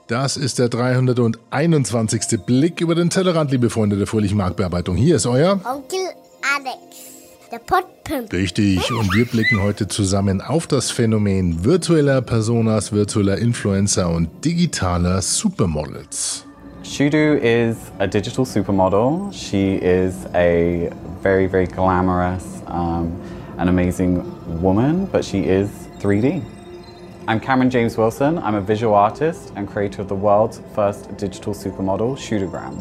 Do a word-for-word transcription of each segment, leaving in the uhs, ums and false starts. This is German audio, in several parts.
Das ist der dreihunderteinundzwanzigste Blick über den Tellerrand, liebe Freunde der fröhlichen Marktbearbeitung. Hier ist euer Onkel Alex, der Podpimp. Richtig, und wir blicken heute zusammen auf das Phänomen virtueller Personas, virtueller Influencer und digitaler Supermodels. Shudu is a digital supermodel. She is a very, very glamorous um, and amazing woman, but she is three D. I'm Cameron James Wilson. I'm a visual artist and creator of the world's first digital supermodel, Shudugram.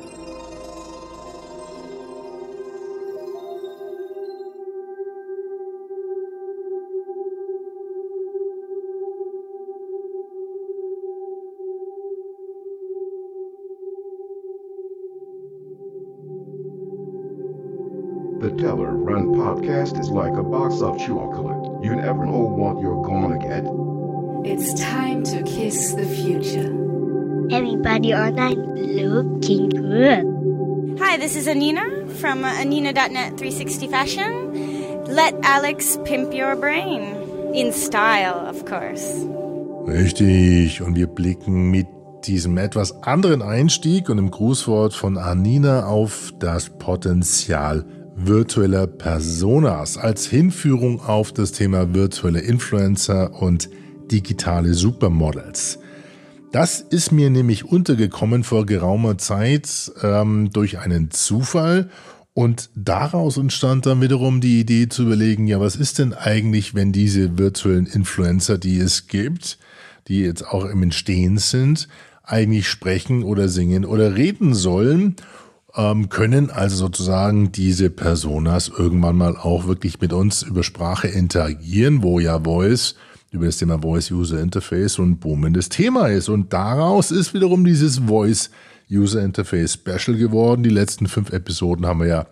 The Teller Run podcast is like a box of chocolate. You never know what you're gonna get. It's time to kiss the future. Everybody online looking good. Hi, this is Anina from uh, Anina dot net three sixty Fashion. Let Alex pimp your brain. In style, of course. Richtig, und wir blicken mit diesem etwas anderen Einstieg und im Grußwort von Anina auf das Potenzial virtueller Personas als Hinführung auf das Thema virtuelle Influencer und digitale Supermodels. Das ist mir nämlich untergekommen vor geraumer Zeit ähm, durch einen Zufall und daraus entstand dann wiederum die Idee zu überlegen, ja, was ist denn eigentlich, wenn diese virtuellen Influencer, die es gibt, die jetzt auch im Entstehen sind, eigentlich sprechen oder singen oder reden sollen, ähm, können also sozusagen diese Personas irgendwann mal auch wirklich mit uns über Sprache interagieren, wo ja Voice über das Thema Voice User Interface und boomendes Thema ist. Und daraus ist wiederum dieses Voice User Interface Special geworden. Die letzten fünf Episoden haben wir ja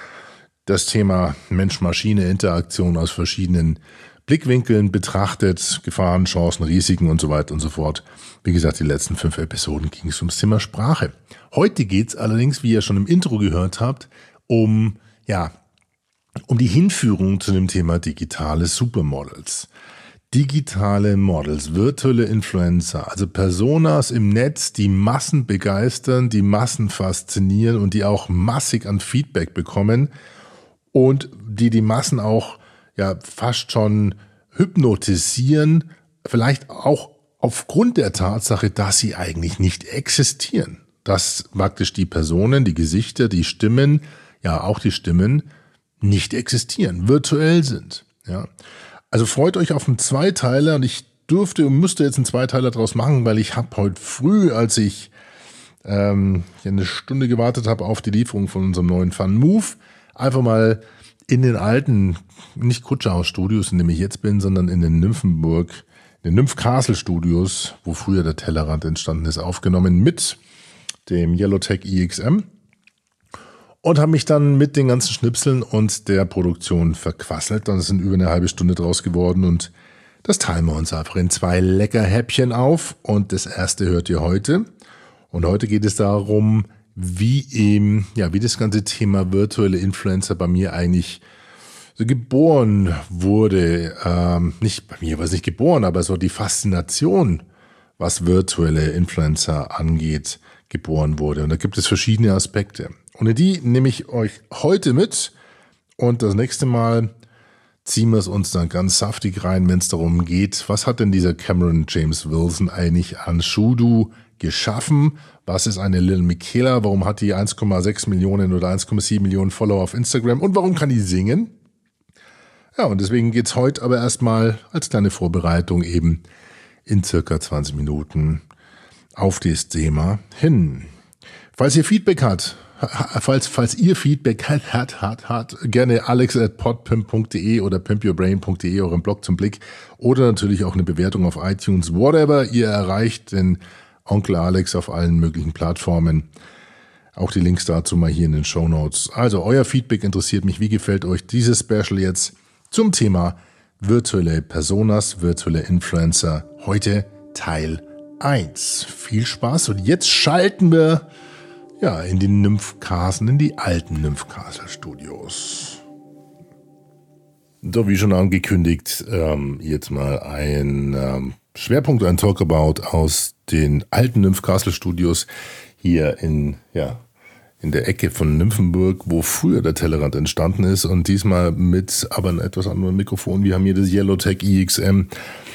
das Thema Mensch-Maschine-Interaktion aus verschiedenen Blickwinkeln betrachtet, Gefahren, Chancen, Risiken und so weiter und so fort. Wie gesagt, die letzten fünf Episoden ging es ums Thema Sprache. Heute geht es allerdings, wie ihr schon im Intro gehört habt, um, ja, um die Hinführung zu dem Thema digitale Supermodels. Digitale Models, virtuelle Influencer, also Personas im Netz, die Massen begeistern, die Massen faszinieren und die auch massig an Feedback bekommen und die die Massen auch ja fast schon hypnotisieren, vielleicht auch aufgrund der Tatsache, dass sie eigentlich nicht existieren. Dass praktisch die Personen, die Gesichter, die Stimmen, ja auch die Stimmen nicht existieren, virtuell sind, ja. Also freut euch auf einen Zweiteiler und ich durfte und musste jetzt einen Zweiteiler draus machen, weil ich habe heute früh, als ich ähm, eine Stunde gewartet habe auf die Lieferung von unserem neuen Fun Move, einfach mal in den alten, nicht Kutschauer Studios, in dem ich jetzt bin, sondern in den Nymphenburg, in den Nymph Castle Studios, wo früher der Tellerrand entstanden ist, aufgenommen mit dem Yellowtech E X M. Und habe mich dann mit den ganzen Schnipseln und der Produktion verquasselt. Dann sind über eine halbe Stunde draus geworden und das teilen wir uns einfach in zwei lecker Häppchen auf. Und das erste hört ihr heute. Und heute geht es darum, wie eben, ja, wie das ganze Thema virtuelle Influencer bei mir eigentlich so geboren wurde. Ähm, nicht bei mir war es nicht geboren, aber so die Faszination, was virtuelle Influencer angeht, geboren wurde. Und da gibt es verschiedene Aspekte. Und in die nehme ich euch heute mit und das nächste Mal ziehen wir es uns dann ganz saftig rein, wenn es darum geht, was hat denn dieser Cameron James Wilson eigentlich an Shudu geschaffen? Was ist eine Lil Miquela? Warum hat die eins Komma sechs Millionen oder eins Komma sieben Millionen Follower auf Instagram? Und warum kann die singen? Ja, und deswegen geht's heute aber erstmal als kleine Vorbereitung eben in circa zwanzig Minuten auf das Thema hin. Falls ihr Feedback habt, Falls, falls ihr Feedback hat, hat, hat, hat, gerne alex at podpimp punkt de oder pimp your brain punkt de, euren Blog zum Blick, oder natürlich auch eine Bewertung auf iTunes, whatever. Ihr erreicht den Onkel Alex auf allen möglichen Plattformen. Auch die Links dazu mal hier in den Shownotes. Also euer Feedback interessiert mich. Wie gefällt euch dieses Special jetzt zum Thema virtuelle Personas, virtuelle Influencer? Heute Teil eins. Viel Spaß und jetzt schalten wir ja, in die Nymph Castle, in die alten Nymph Castle Studios. So, wie schon angekündigt, ähm, jetzt mal ein ähm, Schwerpunkt ein Talkabout aus den alten Nymph Castle Studios hier in, ja, in der Ecke von Nymphenburg, wo früher der Tellerrand entstanden ist und diesmal mit aber einem etwas anderen Mikrofon. Wir haben hier das Yellowtech I X M,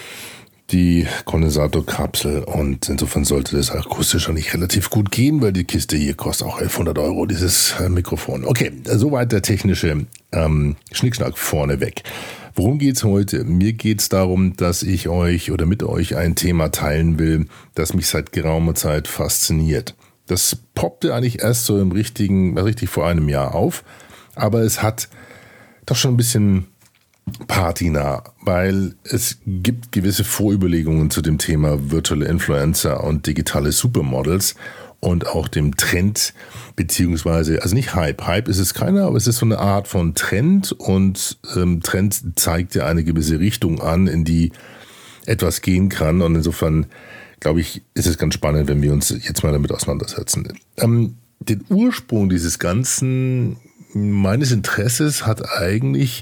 die Kondensatorkapsel, und insofern sollte das akustisch eigentlich relativ gut gehen, weil die Kiste hier kostet auch elfhundert Euro, dieses äh, Mikrofon. Okay, soweit der technische ähm, Schnickschnack vorneweg. Worum geht's heute? Mir geht's darum, dass ich euch oder mit euch ein Thema teilen will, das mich seit geraumer Zeit fasziniert. Das poppte eigentlich erst so im richtigen, richtig vor einem Jahr auf, aber es hat doch schon ein bisschen patinah, weil es gibt gewisse Vorüberlegungen zu dem Thema virtuelle Influencer und digitale Supermodels und auch dem Trend, beziehungsweise, also nicht Hype, Hype ist es keiner, aber es ist so eine Art von Trend, und ähm, Trend zeigt ja eine gewisse Richtung an, in die etwas gehen kann, und insofern glaube ich, ist es ganz spannend, wenn wir uns jetzt mal damit auseinandersetzen. Ähm, den Ursprung dieses ganzen, meines Interesses hat eigentlich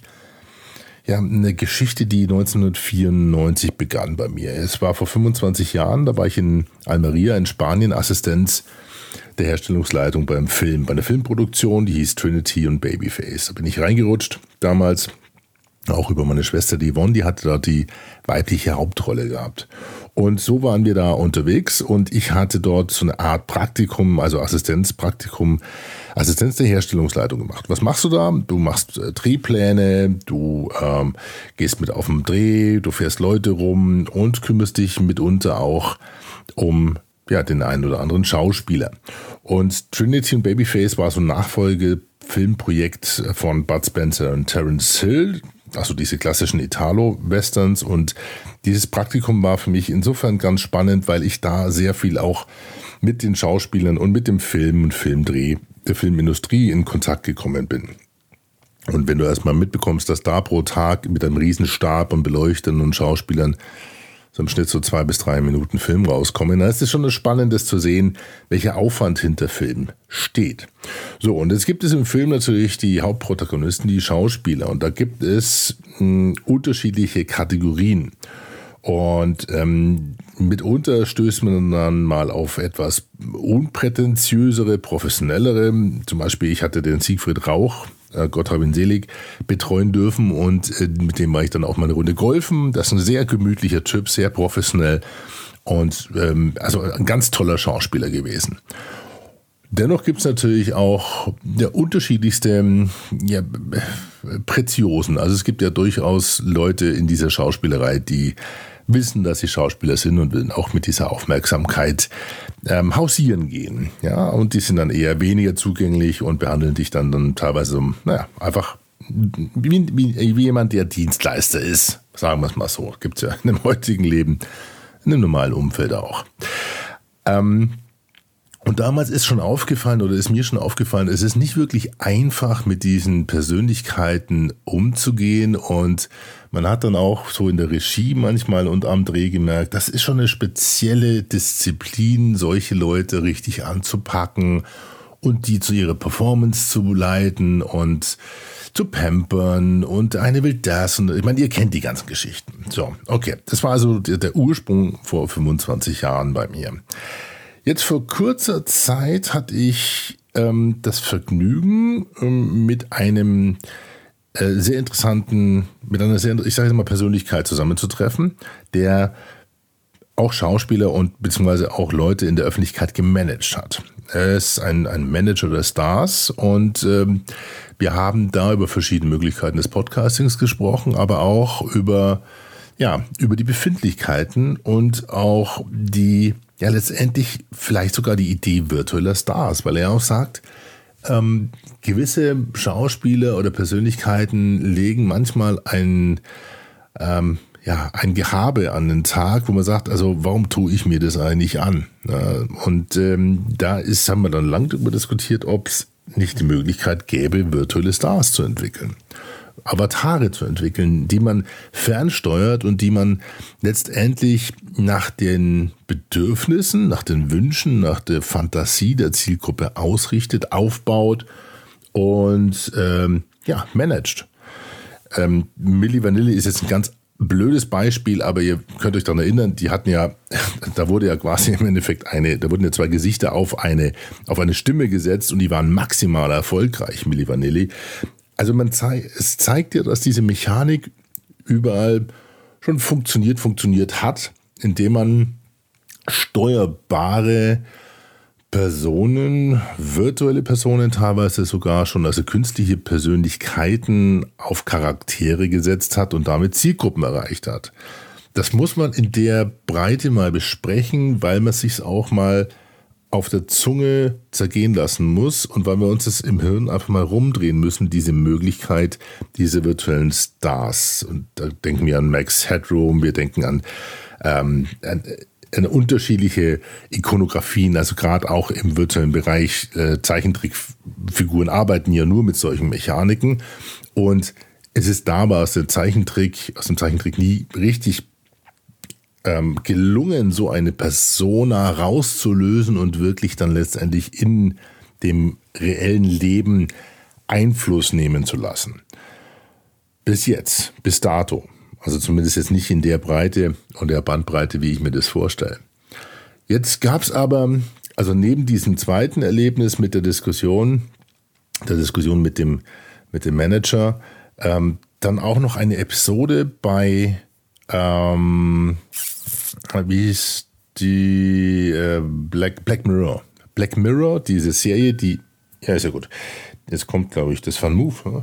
ja eine Geschichte, die neunzehnhundertvierundneunzig begann bei mir. Es war vor fünfundzwanzig Jahren, da war ich in Almeria in Spanien, Assistenz der Herstellungsleitung beim Film, bei einer Filmproduktion, die hieß Trinity und Babyface. Da bin ich reingerutscht damals, auch über meine Schwester, die Yvonne, die hatte da die weibliche Hauptrolle gehabt. Und so waren wir da unterwegs, und ich hatte dort so eine Art Praktikum, also Assistenzpraktikum, Assistenz der Herstellungsleitung gemacht. Was machst du da? Du machst äh, Drehpläne, du ähm, gehst mit auf den Dreh, du fährst Leute rum und kümmerst dich mitunter auch um ja, den einen oder anderen Schauspieler. Und Trinity und Babyface war so ein Nachfolgefilmprojekt von Bud Spencer und Terence Hill, also diese klassischen Italo-Westerns, und dieses Praktikum war für mich insofern ganz spannend, weil ich da sehr viel auch mit den Schauspielern und mit dem Film und Filmdreh der Filmindustrie in Kontakt gekommen bin. Und wenn du erstmal mitbekommst, dass da pro Tag mit einem Riesenstab an Beleuchtern und Schauspielern so im Schnitt so zwei bis drei Minuten Film rauskommen, dann ist es schon Spannendes zu sehen, welcher Aufwand hinter Film steht. So, und jetzt gibt es im Film natürlich die Hauptprotagonisten, die Schauspieler, und da gibt es mh, unterschiedliche Kategorien. Und ähm, mitunter stößt man dann mal auf etwas unprätentiösere, professionellere. Zum Beispiel, ich hatte den Siegfried Rauch, äh, Gott hab ihn selig, betreuen dürfen, und äh, mit dem war ich dann auch mal eine Runde golfen. Das ist ein sehr gemütlicher Typ, sehr professionell und ähm, also ein ganz toller Schauspieler gewesen. Dennoch gibt es natürlich auch ja, unterschiedlichste ja, Preziosen. Also es gibt ja durchaus Leute in dieser Schauspielerei, die wissen, dass sie Schauspieler sind und will auch mit dieser Aufmerksamkeit ähm, hausieren gehen. Ja, und die sind dann eher weniger zugänglich und behandeln dich dann, dann teilweise, naja, einfach wie, wie, wie jemand, der Dienstleister ist. Sagen wir es mal so. Gibt es ja in dem heutigen Leben, in einem normalen Umfeld auch. Ähm, Und damals ist schon aufgefallen, oder ist mir schon aufgefallen, es ist nicht wirklich einfach, mit diesen Persönlichkeiten umzugehen, und man hat dann auch so in der Regie manchmal und am Dreh gemerkt, das ist schon eine spezielle Disziplin, solche Leute richtig anzupacken und die zu ihrer Performance zu leiten und zu pampern, und eine will das, und ich meine, ihr kennt die ganzen Geschichten. So, okay, das war also der, der Ursprung vor fünfundzwanzig Jahren bei mir. Jetzt vor kurzer Zeit hatte ich ähm, das Vergnügen, ähm, mit einem äh, sehr interessanten, mit einer sehr, ich sage jetzt mal, Persönlichkeit zusammenzutreffen, der auch Schauspieler und beziehungsweise auch Leute in der Öffentlichkeit gemanagt hat. Er ist ein, ein Manager der Stars, und ähm, wir haben da über verschiedene Möglichkeiten des Podcastings gesprochen, aber auch über, ja, über die Befindlichkeiten und auch die ja letztendlich vielleicht sogar die Idee virtueller Stars, weil er auch sagt, ähm, gewisse Schauspieler oder Persönlichkeiten legen manchmal ein, ähm, ja, ein Gehabe an den Tag, wo man sagt, also warum tue ich mir das eigentlich an? Ja, und ähm, da ist, haben wir dann lang darüber diskutiert, ob es nicht die Möglichkeit gäbe, virtuelle Stars zu entwickeln. Avatare zu entwickeln, die man fernsteuert und die man letztendlich nach den Bedürfnissen, nach den Wünschen, nach der Fantasie der Zielgruppe ausrichtet, aufbaut und ähm, ja, managt. Ähm, Milli Vanilli ist jetzt ein ganz blödes Beispiel, aber ihr könnt euch daran erinnern, die hatten ja, da wurde ja quasi im Endeffekt eine, da wurden ja zwei Gesichter auf eine, auf eine Stimme gesetzt und die waren maximal erfolgreich, Milli Vanilli. Also man zeigt, es zeigt ja, dass diese Mechanik überall schon funktioniert, funktioniert hat, indem man steuerbare Personen, virtuelle Personen teilweise sogar schon, also künstliche Persönlichkeiten auf Charaktere gesetzt hat und damit Zielgruppen erreicht hat. Das muss man in der Breite mal besprechen, weil man sich auch mal auf der Zunge zergehen lassen muss und weil wir uns das im Hirn einfach mal rumdrehen müssen, diese Möglichkeit, diese virtuellen Stars. Und da denken wir an Max Headroom, wir denken an, ähm, an eine unterschiedliche Ikonografien, also gerade auch im virtuellen Bereich, äh, Zeichentrickfiguren arbeiten ja nur mit solchen Mechaniken und es ist dabei aus dem Zeichentrick, aus dem Zeichentrick nie richtig ähm, gelungen, so eine Persona rauszulösen und wirklich dann letztendlich in dem reellen Leben Einfluss nehmen zu lassen. Bis jetzt, bis dato. Also zumindest jetzt nicht in der Breite und der Bandbreite, wie ich mir das vorstelle. Jetzt gab es aber, also neben diesem zweiten Erlebnis mit der Diskussion, der Diskussion mit dem, mit dem Manager, ähm, dann auch noch eine Episode bei, ähm, wie hieß die, äh, Black, Black Mirror. Black Mirror, diese Serie, die, ja ist ja gut, jetzt kommt glaube ich das Van Move, oder?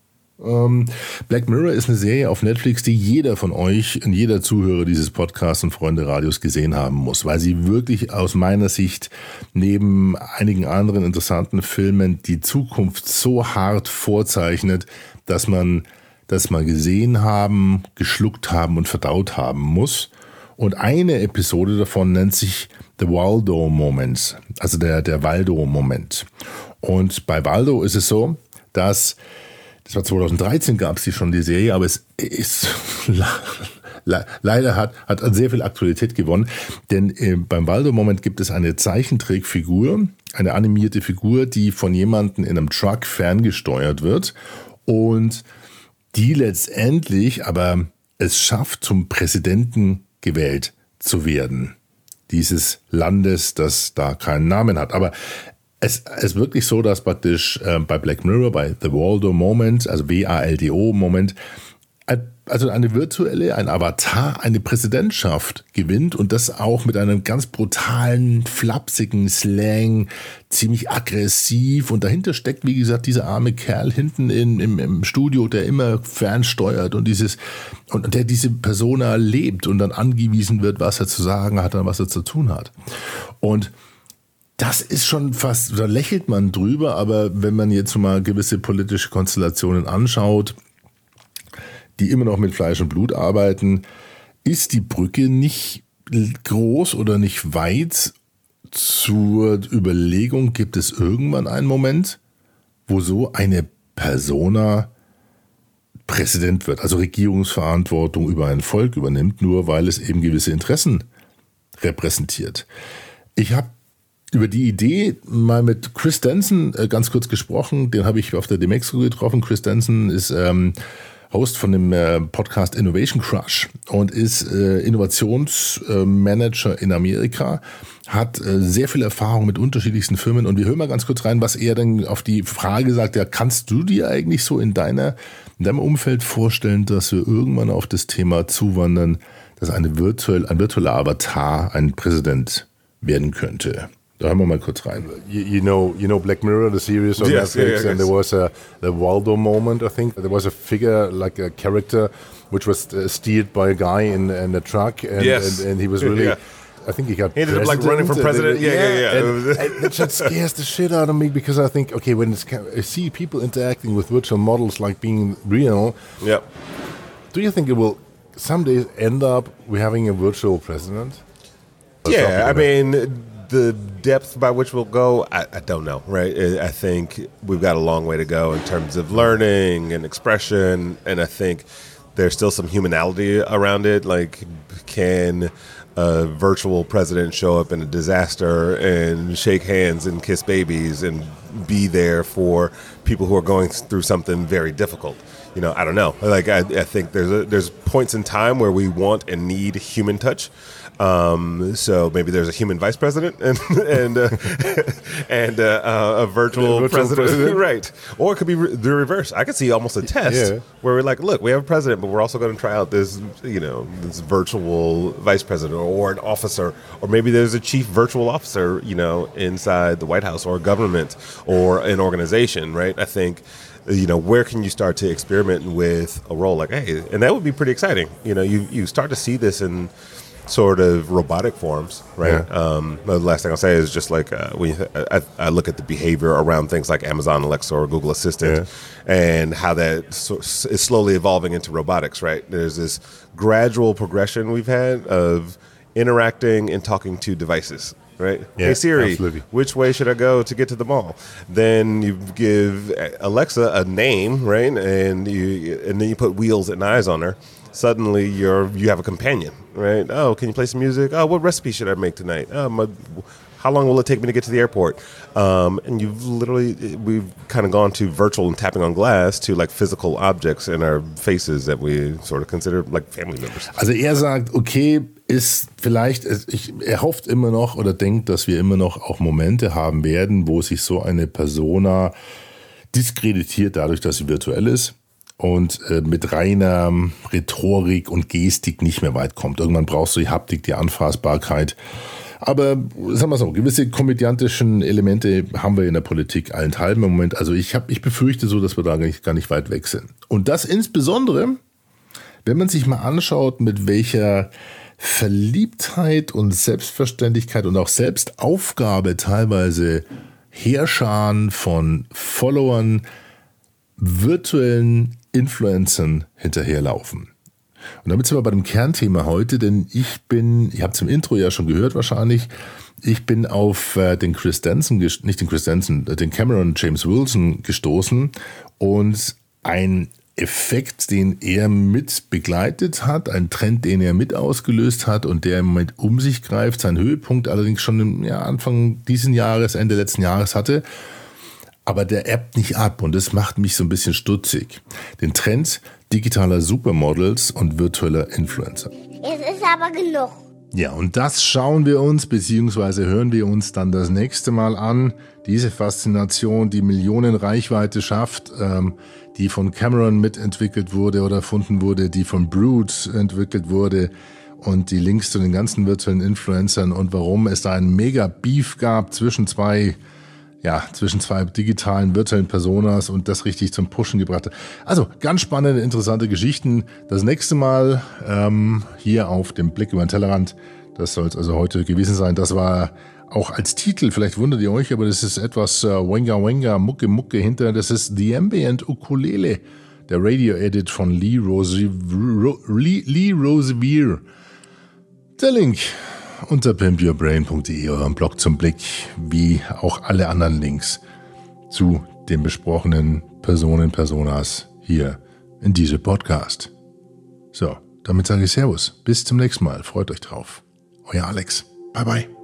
Black Mirror ist eine Serie auf Netflix, die jeder von euch und jeder Zuhörer dieses Podcasts und Freunde Radios gesehen haben muss, weil sie wirklich aus meiner Sicht neben einigen anderen interessanten Filmen die Zukunft so hart vorzeichnet, dass man das mal gesehen haben, geschluckt haben und verdaut haben muss. Und eine Episode davon nennt sich The Waldo Moment, also der, der Waldo-Moment. Und bei Waldo ist es so, dass das war zweitausenddreizehn, gab es die schon, die Serie, aber es ist leider hat, hat an sehr viel Aktualität gewonnen, denn äh, beim Waldo-Moment gibt es eine Zeichentrickfigur, eine animierte Figur, die von jemandem in einem Truck ferngesteuert wird und die letztendlich aber es schafft, zum Präsidenten gewählt zu werden, dieses Landes, das da keinen Namen hat. Aber Es ist wirklich so, dass praktisch äh, bei Black Mirror, bei The Waldo Moment, also W A L D O Moment, also eine virtuelle, ein Avatar, eine Präsidentschaft gewinnt und das auch mit einem ganz brutalen, flapsigen Slang, ziemlich aggressiv und dahinter steckt, wie gesagt, dieser arme Kerl hinten in, im, im Studio, der immer fernsteuert und dieses, und der diese Persona lebt und dann angewiesen wird, was er zu sagen hat und was er zu tun hat. Und das ist schon fast, da lächelt man drüber, aber wenn man jetzt mal gewisse politische Konstellationen anschaut, die immer noch mit Fleisch und Blut arbeiten, ist die Brücke nicht groß oder nicht weit zur Überlegung, gibt es irgendwann einen Moment, wo so eine Persona Präsident wird, also Regierungsverantwortung über ein Volk übernimmt, nur weil es eben gewisse Interessen repräsentiert. Ich habe über die Idee mal mit Chris Denson äh, ganz kurz gesprochen, den habe ich auf der Demexco getroffen. Chris Denson ist ähm, Host von dem äh, Podcast Innovation Crush und ist äh, Innovationsmanager äh, in Amerika, hat äh, sehr viel Erfahrung mit unterschiedlichsten Firmen und wir hören mal ganz kurz rein, was er dann auf die Frage sagt, ja, kannst du dir eigentlich so in deiner in deinem Umfeld vorstellen, dass wir irgendwann auf das Thema zuwandern, dass eine virtuell, ein virtueller Avatar ein Präsident werden könnte? Da hören wir mal kurz rein. You, you know, you know Black Mirror, the series on yes, Netflix, yeah, yeah, and there was a the Waldo moment. I think there was a figure, like a character, which was uh, steered by a guy in, in a truck, and, yes. and, and he was really. Yeah. I think he got. He ended up like running for president. And, yeah, yeah, yeah. And, and that just scares the shit out of me because I think, okay, when it's, I see people interacting with virtual models like being real. Yeah. Do you think it will someday end up we having a virtual president? Or yeah, I mean. The depth by which we'll go, I, I don't know, right? I think we've got a long way to go in terms of learning and expression, and I think there's still some humanality around it. Like, can a virtual president show up in a disaster and shake hands and kiss babies and be there for people who are going through something very difficult? you know, I don't know. Like I, I think there's a, there's points in time where we want and need human touch. Um, so maybe there's a human vice president and and uh, and uh, uh, a virtual, virtual president, president. Right? Or it could be re- the reverse. I could see almost a test yeah. where we're like, look, we have a president, but we're also going to try out this, you know, this virtual vice president or, or an officer, or maybe there's a chief virtual officer, you know, inside the White House or government or an organization, right? I think. You know, where can you start to experiment with a role like, hey, and that would be pretty exciting. You know, you you start to see this in sort of robotic forms, right? Yeah. Um, the last thing I'll say is just like uh, when you, I, I look at the behavior around things like Amazon Alexa or Google Assistant yeah. and how that so, is slowly evolving into robotics, right? There's this gradual progression we've had of interacting and talking to devices. Right? Yeah, hey Siri, absolutely. Which way should I go to get to the mall? Then you give Alexa a name, right? And you and then you put wheels and eyes on her. Suddenly you're you have a companion, right? Oh, can you play some music? Oh, what recipe should I make tonight? Oh, my, how long will it take me to get to the airport? Um, and you've literally we've kind of gone to virtual and tapping on glass to like physical objects in our faces that we sort of consider like family members. Also er sagt, okay, ist vielleicht, ich, er hofft immer noch oder denkt, dass wir immer noch auch Momente haben werden, wo sich so eine Persona diskreditiert dadurch, dass sie virtuell ist und äh, mit reiner Rhetorik und Gestik nicht mehr weit kommt. Irgendwann brauchst du die Haptik, die Anfassbarkeit. Aber sagen wir so, gewisse komödiantischen Elemente haben wir in der Politik allenthalben im Moment. Also ich, hab, ich befürchte so, dass wir da gar nicht, gar nicht weit weg sind. Und das insbesondere, wenn man sich mal anschaut, mit welcher Verliebtheit und Selbstverständlichkeit und auch Selbstaufgabe teilweise Heerscharen von Followern, virtuellen Influencern hinterherlaufen. Und damit sind wir bei dem Kernthema heute, denn ich bin, ihr habt es im Intro ja schon gehört wahrscheinlich, ich bin auf äh, den Chris Denson, nicht den Chris Denson, den Cameron James Wilson gestoßen und ein Effekt, den er mit begleitet hat, ein Trend, den er mit ausgelöst hat und der im Moment um sich greift, sein Höhepunkt allerdings schon im ja, Anfang diesen Jahres, Ende letzten Jahres hatte, aber der ebbt nicht ab und das macht mich so ein bisschen stutzig. Den Trend digitaler Supermodels und virtueller Influencer. Es ist aber genug. Ja, und das schauen wir uns bzw. hören wir uns dann das nächste Mal an. Diese Faszination, die Millionen Reichweite schafft, ähm, die von Cameron mitentwickelt wurde oder erfunden wurde, die von Brood entwickelt wurde und die Links zu den ganzen virtuellen Influencern und warum es da einen Mega-Beef gab zwischen zwei Ja, zwischen zwei digitalen, virtuellen Personas und das richtig zum Pushen gebracht hat. Also, ganz spannende, interessante Geschichten. Das nächste Mal ähm, hier auf dem Blick über den Tellerrand, das soll es also heute gewesen sein. Das war auch als Titel, vielleicht wundert ihr euch, aber das ist etwas äh, Wenga Wenga, Mucke Mucke hinter. Das ist The Ambient Ukulele, der Radio-Edit von Lee Rosevere. Lee, Lee Rosevere. Der Link unter pimp your brain punkt de, eurem Blog zum Blick, wie auch alle anderen Links zu den besprochenen Personen, Personas hier in diesem Podcast. So, damit sage ich Servus. Bis zum nächsten Mal. Freut euch drauf. Euer Alex. Bye, bye.